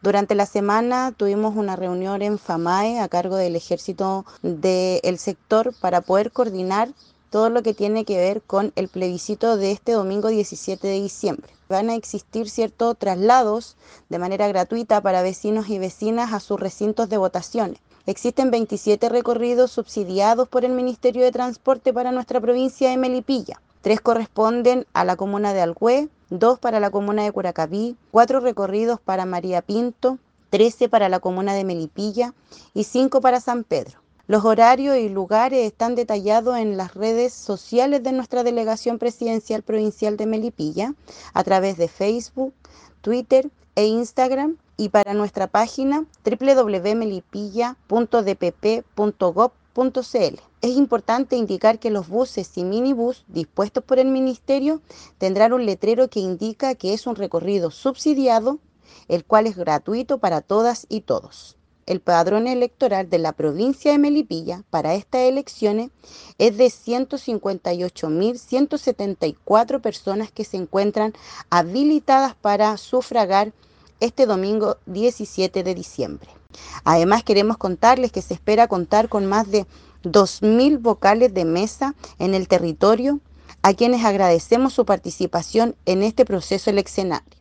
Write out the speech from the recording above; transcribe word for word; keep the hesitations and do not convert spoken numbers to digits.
Durante la semana tuvimos una reunión en FAMAE a cargo del ejército del sector para poder coordinar todo lo que tiene que ver con el plebiscito de este domingo diecisiete de diciembre. Van a existir ciertos traslados de manera gratuita para vecinos y vecinas a sus recintos de votaciones. Existen veintisiete recorridos subsidiados por el Ministerio de Transporte para nuestra provincia de Melipilla. Tres corresponden a la comuna de Alhué, dos para la comuna de Curacaví, cuatro recorridos para María Pinto, trece para la comuna de Melipilla y cinco para San Pedro. Los horarios y lugares están detallados en las redes sociales de nuestra Delegación Presidencial Provincial de Melipilla, a través de Facebook, Twitter e Instagram, y para nuestra página doble u doble u doble u punto melipilla punto d p p punto gov punto c l. Es importante indicar que los buses y minibús dispuestos por el Ministerio tendrán un letrero que indica que es un recorrido subsidiado, el cual es gratuito para todas y todos. El padrón electoral de la provincia de Melipilla para estas elecciones es de ciento cincuenta y ocho mil ciento setenta y cuatro personas que se encuentran habilitadas para sufragar este domingo diecisiete de diciembre. Además, queremos contarles que se espera contar con más de dos mil vocales de mesa en el territorio, a quienes agradecemos su participación en este proceso eleccionario.